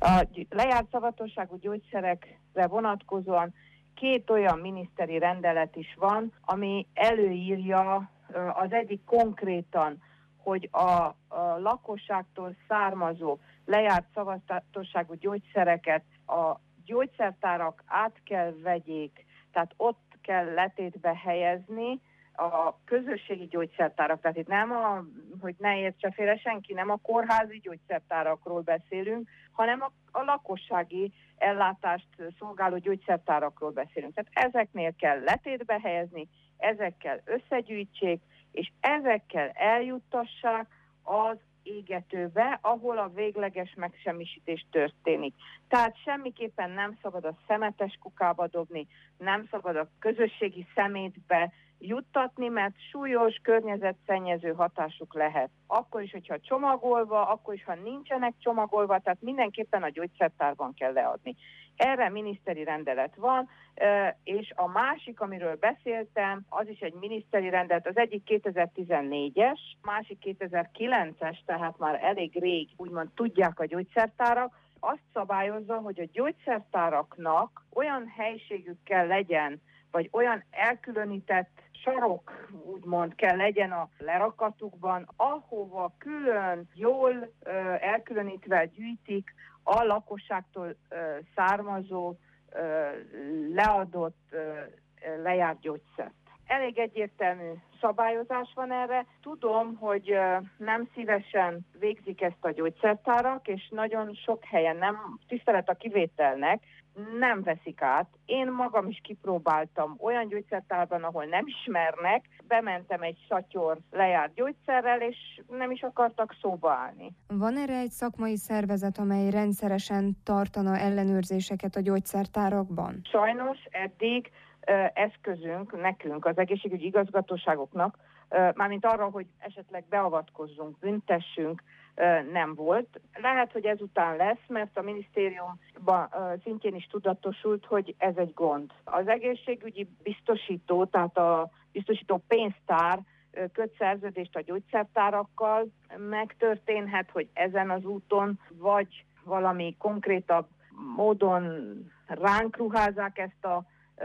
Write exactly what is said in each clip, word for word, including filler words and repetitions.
A lejárt szavatosságú gyógyszerekre vonatkozóan két olyan miniszteri rendelet is van, ami előírja, az egyik konkrétan, hogy a, a lakosságtól származó lejárt szavatosságú gyógyszereket a gyógyszertárak át kell vegyék, tehát ott kell letétbe helyezni a közösségi gyógyszertárak, tehát itt nem a, hogy ne értse félre senki, nem a kórházi gyógyszertárakról beszélünk, hanem a, a lakossági ellátást szolgáló gyógyszertárakról beszélünk. Tehát ezeknél kell letétbe helyezni, ezekkel összegyűjtsék, és ezekkel eljuttassák az égetőbe, ahol a végleges megsemmisítés történik. Tehát semmiképpen nem szabad a szemetes kukába dobni, nem szabad a közösségi szemétbe juttatni, mert súlyos környezetszennyező hatásuk lehet. Akkor is, hogyha csomagolva, akkor is, ha nincsenek csomagolva, tehát mindenképpen a gyógyszertárban kell leadni. Erre miniszteri rendelet van, és a másik, amiről beszéltem, az is egy miniszteri rendelet, az egyik kétezer-tizennégyes, másik kétezer-kilences, tehát már elég rég, úgymond tudják a gyógyszertárak, azt szabályozza, hogy a gyógyszertáraknak olyan helységük kell legyen, vagy olyan elkülönített sarok, úgymond kell legyen a lerakatukban, ahova külön, jól ö, elkülönítve gyűjtik a lakosságtól ö, származó, ö, leadott, ö, lejárt gyógyszert. Elég egyértelmű szabályozás van erre. Tudom, hogy ö, nem szívesen végzik ezt a gyógyszertárak, és nagyon sok helyen, nem tisztelet a kivételnek, nem veszik át. Én magam is kipróbáltam olyan gyógyszertárban, ahol nem ismernek, bementem egy szatyor lejárt gyógyszerrel, és nem is akartak szóba állni. Van erre egy szakmai szervezet, amely rendszeresen tartana ellenőrzéseket a gyógyszertárakban? Sajnos eddig eszközünk nekünk, az egészségügyi igazgatóságoknak, mármint arra, hogy esetleg beavatkozzunk, büntessünk, nem volt. Lehet, hogy ezután lesz, mert a minisztérium szintjén is tudatosult, hogy ez egy gond. Az egészségügyi biztosító, tehát a biztosító pénztár köt szerződést a gyógyszertárakkal, megtörténhet, hogy ezen az úton vagy valami konkrétabb módon ránk ruházzák ezt a,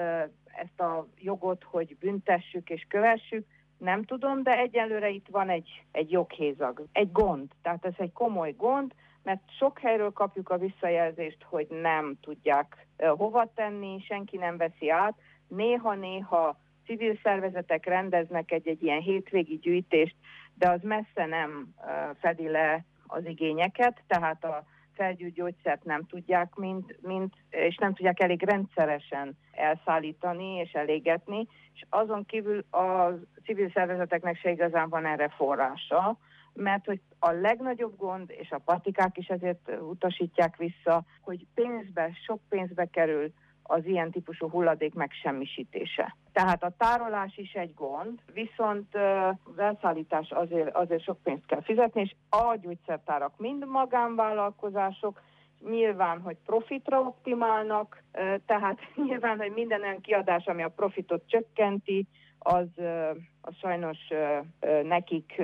ezt a jogot, hogy büntessük és kövessük. Nem tudom, de egyelőre itt van egy, egy joghézag, egy gond. Tehát ez egy komoly gond, mert sok helyről kapjuk a visszajelzést, hogy nem tudják uh, hova tenni, senki nem veszi át. Néha-néha civil szervezetek rendeznek egy-egy ilyen hétvégi gyűjtést, de az messze nem uh, fedi le az igényeket, tehát a felgyűjt gyógyszert nem tudják, mind, mind, és nem tudják elég rendszeresen elszállítani és elégetni, és azon kívül a civil szervezeteknek se igazán van erre forrása, mert hogy a legnagyobb gond, és a patikák is ezért utasítják vissza, hogy pénzbe, sok pénzbe kerül az ilyen típusú hulladék megsemmisítése. Tehát a tárolás is egy gond, viszont az elszállítás azért, azért sok pénzt kell fizetni, és a gyógyszertárak mind magánvállalkozások, nyilván, hogy profitra optimálnak, tehát nyilván, hogy minden olyan kiadás, ami a profitot csökkenti, az, az sajnos nekik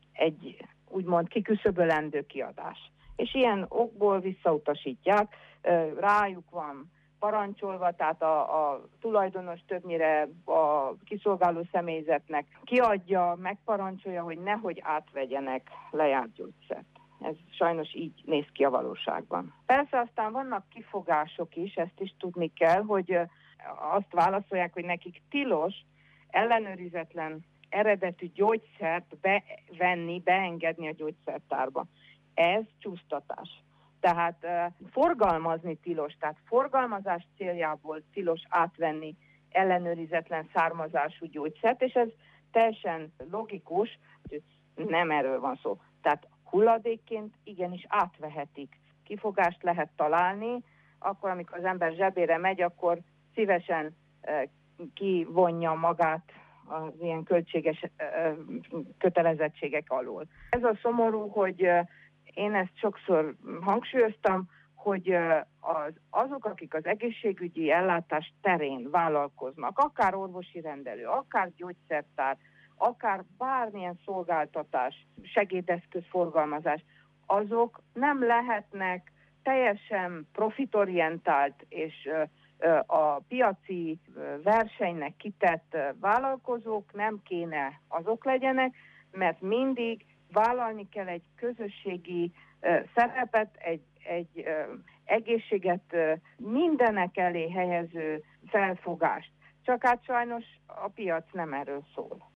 egy úgymond kiküszöbölendő kiadás. És ilyen okból visszautasítják, rájuk van parancsolva, tehát a, a tulajdonos többnyire a kiszolgáló személyzetnek kiadja, megparancsolja, hogy nehogy átvegyenek lejárt gyógyszert. Ez sajnos így néz ki a valóságban. Persze aztán vannak kifogások is, ezt is tudni kell, hogy azt válaszolják, hogy nekik tilos ellenőrizetlen eredetű gyógyszert bevenni, beengedni a gyógyszertárba. Ez csúsztatás. Tehát uh, forgalmazni tilos, tehát forgalmazás céljából tilos átvenni ellenőrizetlen származású gyógyszert, és ez teljesen logikus, hogy nem erről van szó. Tehát hulladékként igenis átvehetik. Kifogást lehet találni, akkor, amikor az ember zsebére megy, akkor szívesen uh, kivonja magát az ilyen költséges uh, kötelezettségek alól. Ez a szomorú, hogy uh, én ezt sokszor hangsúlyoztam, hogy az, azok, akik az egészségügyi ellátás terén vállalkoznak, akár orvosi rendelő, akár gyógyszertár, akár bármilyen szolgáltatás, segédeszköz forgalmazás, azok nem lehetnek teljesen profitorientált és a piaci versenynek kitett vállalkozók nem kéne azok legyenek, mert mindig vállalni kell egy közösségi szerepet, egy, egy egészséget mindenek elé helyező felfogást. Csak hát sajnos a piac nem erről szól.